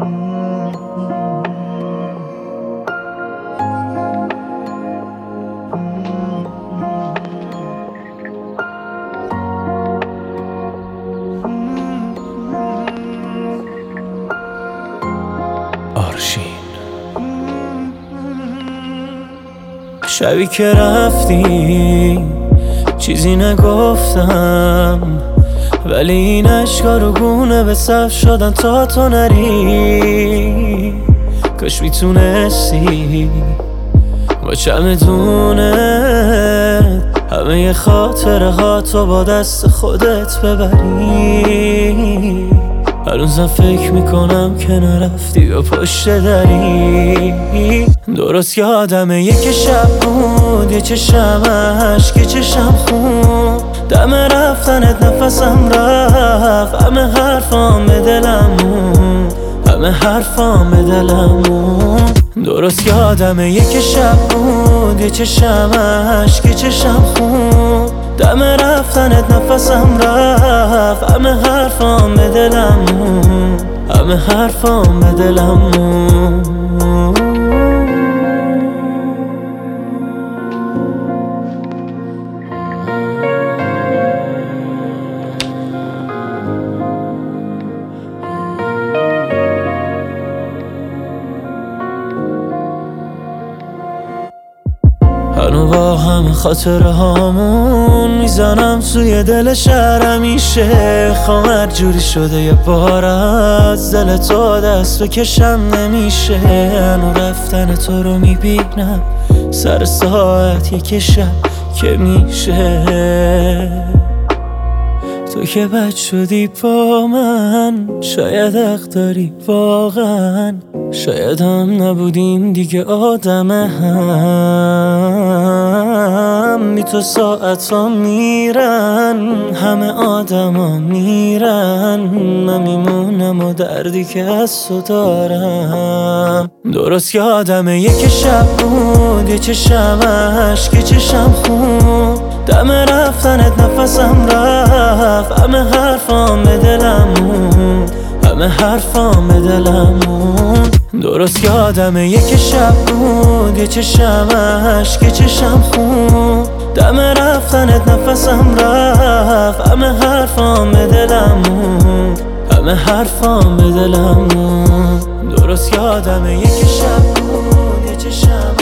شبی که رفتی چیزی نگفتم، ولی این عشقا رو گونه به صف شدن تا تو نری. کاش میتونستی با چمدونت همه خاطره ها تو با دست خودت ببری. هنوزم فکر میکنم که نرفتی و پشت دری. درست یادمه یک شب بود، یه چشم عشق، یه چشم خون. دم رفتنت نفسم رفت، همه حرفام به دلم موند، همه حرفام به دلم موند. درست یادمه یک شب بود، یه چشم عشق، یه چشم خون. دم رفتنت نفسم رفت، همه حرفام به دلم موند، همه حرفام به دلم موند. هنو با همه خاطره هامون میزنم توی دل شهر. همیشه خواهم هر جوری شده یه بار از دل تو دست بکشم نمیشه. هنو رفتن تو رو میبینم سر ساعت یک شب که میشه. تو که بد شدی با من، شاید حق داری واقعا. شاید هم نبودیم دیگه آدم هم. بی تو ساعت ها میرن، همه آدم ها میرن. من میمونم و دردی که از تو دارم. درست یادمه یک شب بود، یه چشم عشق، یه چشم خون. دم رفتنت نفسم رفت، همه حرفام به دلم موند، همه حرفام به دلم موند. درست یادمه یک شب بود، یه چشم عشق، یه چشم خون. دم رفتنت نفسم رفت، همه حرفام به دلم موند، همه حرفام به دلم موند. درست یادمه یک شب بود، یه چشم